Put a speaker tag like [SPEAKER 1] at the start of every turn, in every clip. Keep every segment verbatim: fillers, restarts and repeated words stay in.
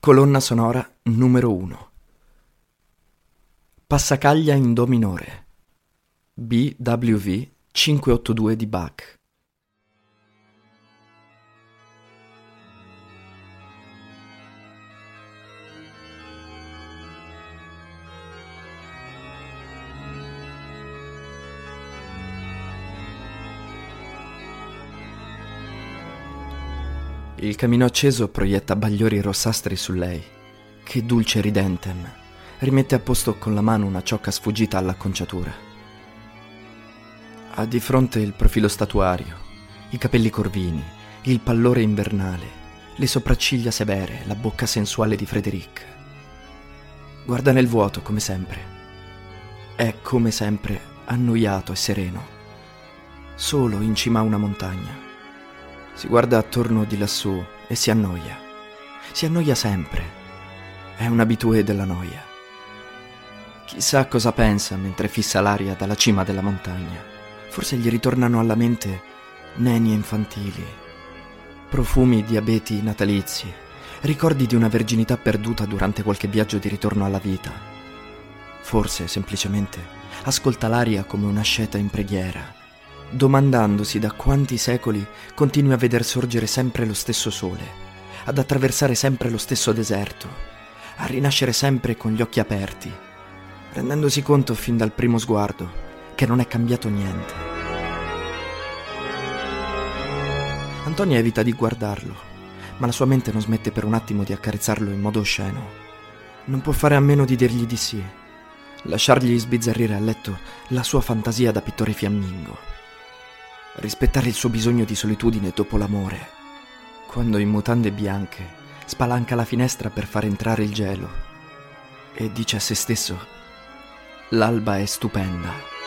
[SPEAKER 1] Colonna sonora numero uno. Passacaglia in do minore. B W V cinquecentottantadue di Bach. Il camino acceso proietta bagliori rossastri su lei. Che dulce ridentem. Rimette a posto con la mano una ciocca sfuggita all'acconciatura. Ha di fronte il profilo statuario, i capelli corvini, il pallore invernale, le sopracciglia severe, la bocca sensuale di Frédéric. Guarda nel vuoto come sempre. È come sempre annoiato e sereno, solo in cima a una montagna. Si guarda attorno di lassù e si annoia. Si annoia sempre. È un abitué della noia. Chissà cosa pensa mentre fissa l'aria dalla cima della montagna. Forse gli ritornano alla mente nenie infantili, profumi di abeti natalizi, ricordi di una verginità perduta durante qualche viaggio di ritorno alla vita. Forse, semplicemente, ascolta l'aria come una sceta in preghiera, domandandosi da quanti secoli continui a veder sorgere sempre lo stesso sole, ad attraversare sempre lo stesso deserto, a rinascere sempre con gli occhi aperti, rendendosi conto fin dal primo sguardo che non è cambiato niente. Antonia evita di guardarlo, ma la sua mente non smette per un attimo di accarezzarlo in modo osceno. Non può fare a meno di dirgli di sì, lasciargli sbizzarrire a letto la sua fantasia da pittore fiammingo, rispettare il suo bisogno di solitudine dopo l'amore, quando in mutande bianche spalanca la finestra per far entrare il gelo e dice a se stesso: l'alba è stupenda.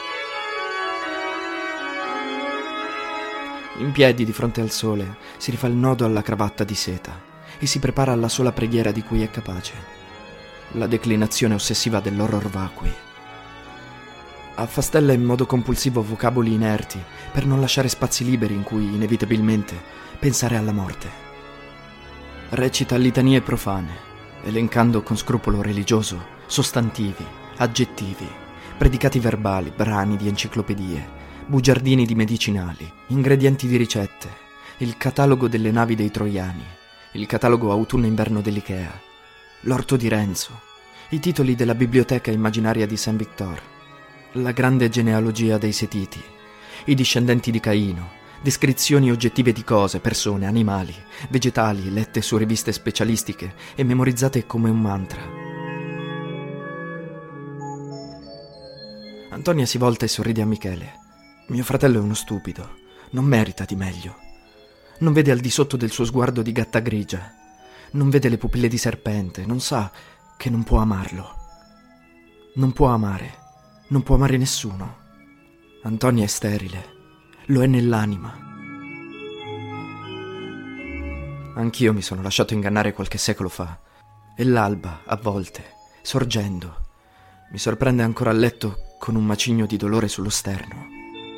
[SPEAKER 1] In piedi di fronte al sole si rifà il nodo alla cravatta di seta e si prepara alla sola preghiera di cui è capace, la declinazione ossessiva dell'horror vacui. Affastella in modo compulsivo vocaboli inerti per non lasciare spazi liberi in cui inevitabilmente pensare alla morte. Recita litanie profane, elencando con scrupolo religioso sostantivi, aggettivi, predicati verbali, brani di enciclopedie, bugiardini di medicinali, ingredienti di ricette, il catalogo delle navi dei troiani, il catalogo autunno-inverno dell'Ikea, l'orto di Renzo, i titoli della biblioteca immaginaria di Saint-Victor, la grande genealogia dei Setiti, i discendenti di Caino, descrizioni oggettive di cose, persone, animali, vegetali, lette su riviste specialistiche e memorizzate come un mantra. Antonia si volta e sorride a Michele. Mio fratello è uno stupido, non merita di meglio. Non vede al di sotto del suo sguardo di gatta grigia, non vede le pupille di serpente, non sa che non può amarlo. Non può amare. Non può amare nessuno. Antonia è sterile, lo è nell'anima. Anch'io mi sono lasciato ingannare qualche secolo fa, e l'alba, a volte, sorgendo, mi sorprende ancora a letto con un macigno di dolore sullo sterno.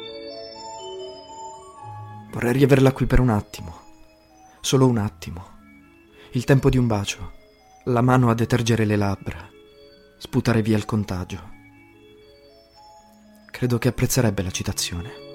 [SPEAKER 1] Vorrei riaverla qui per un attimo, solo un attimo, il tempo di un bacio, la mano a detergere le labbra, sputare via il contagio. Credo che apprezzerebbe la citazione.